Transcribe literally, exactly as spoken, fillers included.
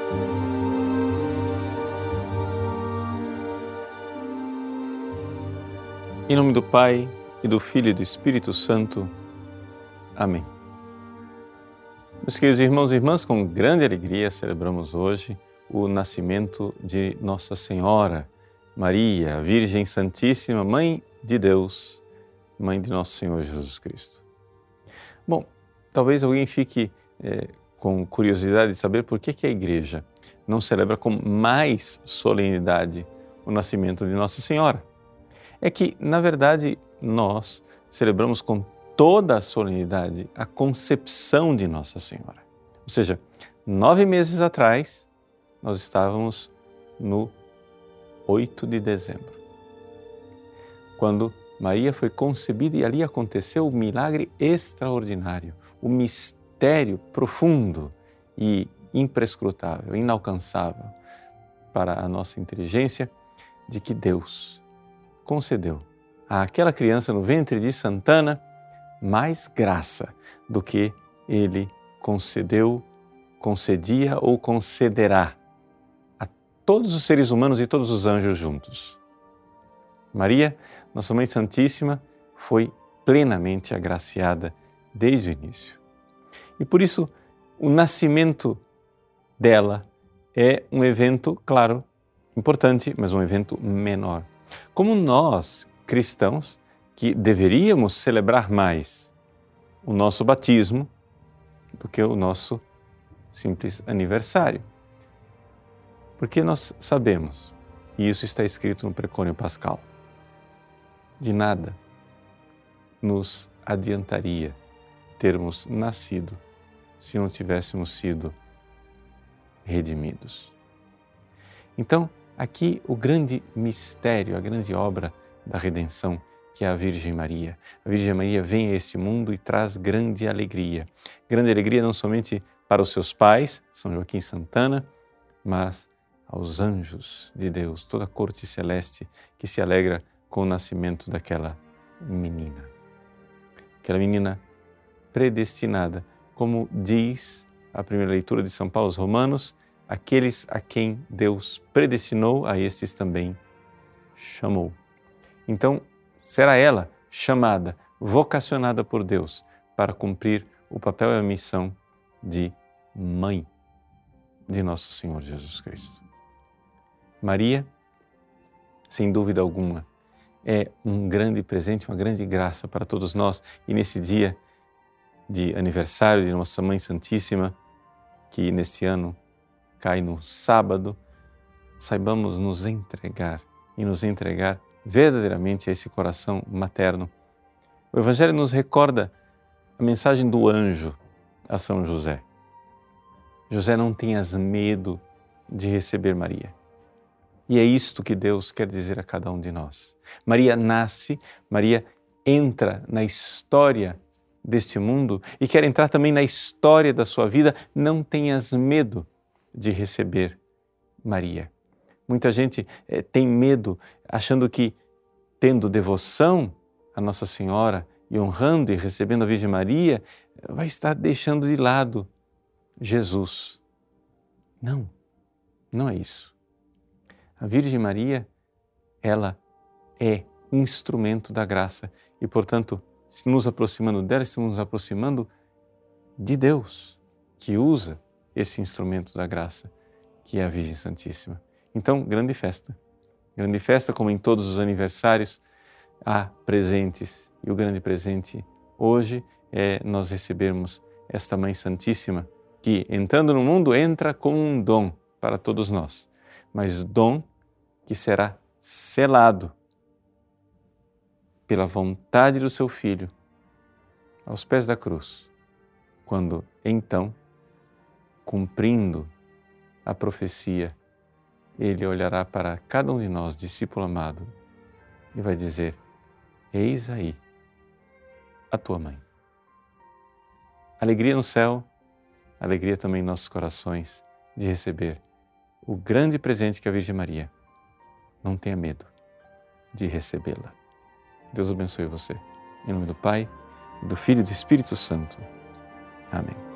Em nome do Pai, e do Filho e do Espírito Santo. Amém. Meus queridos irmãos e irmãs, com grande alegria celebramos hoje o nascimento de Nossa Senhora, Maria, Virgem Santíssima, Mãe de Deus, Mãe de Nosso Senhor Jesus Cristo. Bom, talvez alguém fique é, com curiosidade de saber por que, que a Igreja não celebra com mais solenidade o nascimento de Nossa Senhora. É que, na verdade, nós celebramos com toda a solenidade a concepção de Nossa Senhora. Ou seja, nove meses atrás, nós estávamos no oito de dezembro, quando Maria foi concebida e ali aconteceu o milagre extraordinário, o mistério profundo e imprescrutável, inalcançável para a nossa inteligência, de que Deus concedeu àquela criança no ventre de Santana mais graça do que Ele concedeu, concedia ou concederá a todos os seres humanos e todos os anjos juntos. Maria, nossa Mãe Santíssima, foi plenamente agraciada desde o início. E por isso, o nascimento dela é um evento, claro, importante, mas um evento menor. Como nós, cristãos, que deveríamos celebrar mais o nosso batismo do que o nosso simples aniversário. Porque nós sabemos, e isso está escrito no Precônio Pascal, de nada nos adiantaria termos nascido se não tivéssemos sido redimidos. Então, aqui o grande mistério, a grande obra da redenção, que é a Virgem Maria. A Virgem Maria vem a este mundo e traz grande alegria. Grande alegria não somente para os seus pais, São Joaquim e Santana, mas aos anjos de Deus, toda a corte celeste que se alegra com o nascimento daquela menina. Aquela menina predestinada, como diz a primeira leitura de São Paulo aos Romanos, aqueles a quem Deus predestinou, a estes também chamou. Então, será ela chamada, vocacionada por Deus para cumprir o papel e a missão de mãe de nosso Senhor Jesus Cristo. Maria, sem dúvida alguma, é um grande presente, uma grande graça para todos nós. E nesse dia de aniversário de Nossa Mãe Santíssima, que neste ano cai no sábado, saibamos nos entregar e nos entregar verdadeiramente a esse coração materno. O Evangelho nos recorda a mensagem do anjo a São José. José, não tenhas medo de receber Maria. E é isto que Deus quer dizer a cada um de nós. Maria nasce, Maria entra na história deste mundo e quer entrar também na história da sua vida. Não tenhas medo de receber Maria. Muita gente eh, tem medo, achando que, tendo devoção a Nossa Senhora e honrando e recebendo a Virgem Maria, vai estar deixando de lado Jesus. Não, não é isso. A Virgem Maria, ela é instrumento da graça e, portanto, se nos aproximando dela, estamos nos aproximando de Deus, que usa esse instrumento da graça, que é a Virgem Santíssima. Então, grande festa. Grande festa, como em todos os aniversários, há presentes. E o grande presente hoje é nós recebermos esta Mãe Santíssima, que, entrando no mundo, entra com um dom para todos nós. Mas dom que será selado pela vontade do seu Filho aos pés da cruz, quando, então, cumprindo a profecia, Ele olhará para cada um de nós, discípulo amado, e vai dizer: eis aí a tua mãe. Alegria no céu, alegria também em nossos corações de receber o grande presente que é a Virgem Maria. Não tenha medo de recebê-la. Deus abençoe você. Em nome do Pai, do Filho e do Espírito Santo. Amém.